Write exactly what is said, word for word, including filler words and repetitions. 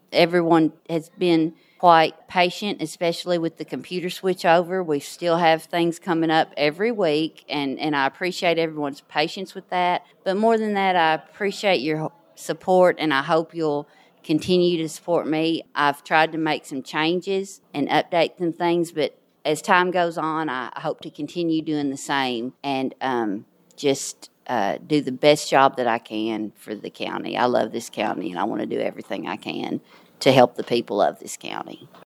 everyone has been quite patient, especially with the computer switch over. We still have things coming up every week, and, and I appreciate everyone's patience with that. But more than that, I appreciate your support, and I hope you'll continue to support me. I've tried to make some changes and update some things, but as time goes on, I hope to continue doing the same and um, just uh, do the best job that I can for the county. I love this county, and I want to do everything I can to help the people of this county.